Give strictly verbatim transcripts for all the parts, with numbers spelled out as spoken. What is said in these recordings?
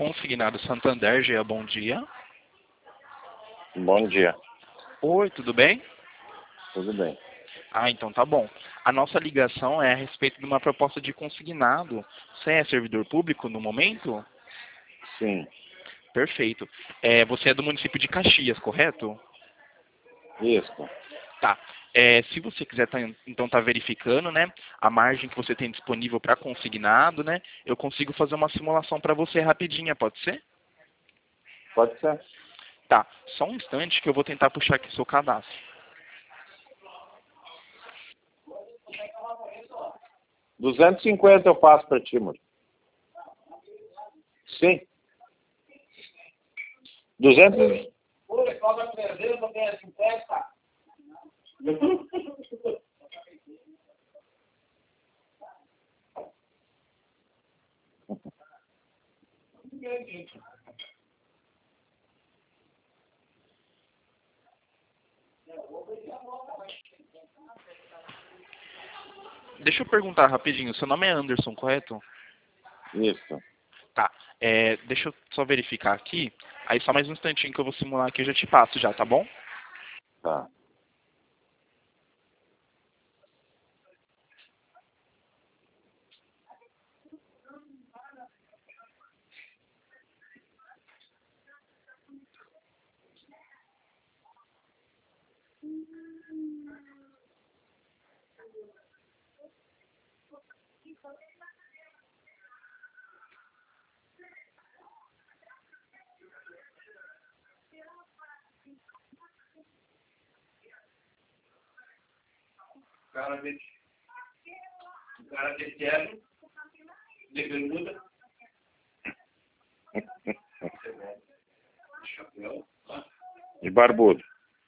Consignado Santander, Gia, bom dia. Bom dia. Oi, tudo bem? Tudo bem. Ah, então tá bom. A nossa ligação é a respeito de uma proposta de consignado. Você é servidor público no momento? Sim. Perfeito. É, você é do município de Caxias, correto? Isso. Tá. É, se você quiser tá, então tá verificando, né, a margem que você tem disponível para consignado, né, eu consigo fazer uma simulação para você rapidinha, pode ser? Pode ser. Tá. Só um instante que eu vou tentar puxar aqui seu cadastro. duzentos e cinquenta eu passo para ti, mano. Sim. duzentos. Pô, cobra perder, eu ganhar cinquenta. Deixa eu perguntar rapidinho, seu nome é Anderson, correto? Isso. Tá. É, deixa eu só verificar aqui. Aí só mais um instantinho que eu vou simular aqui, eu já te passo já, tá bom? Tá. O cara de, o cara de terno, de bermuda, chapéu e barbudo.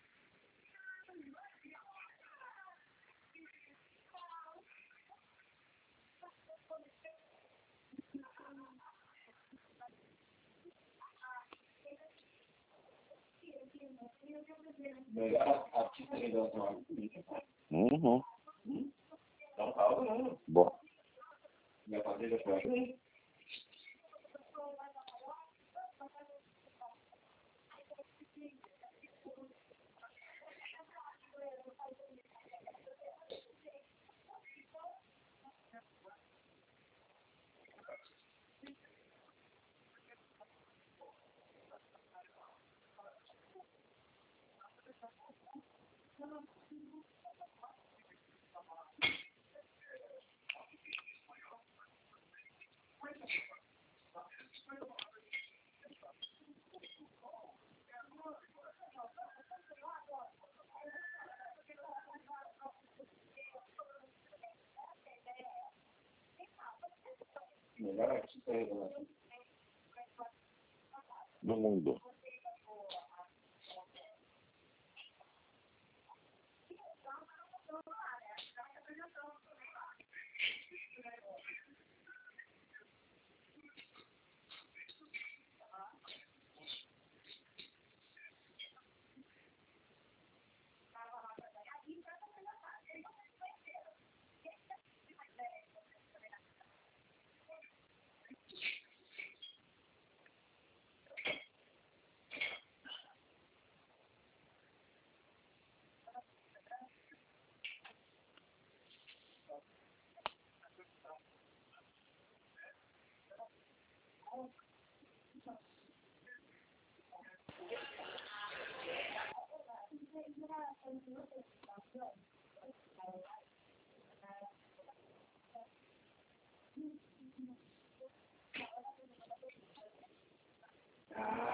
Uhum. Bom. Do mundo. Ah.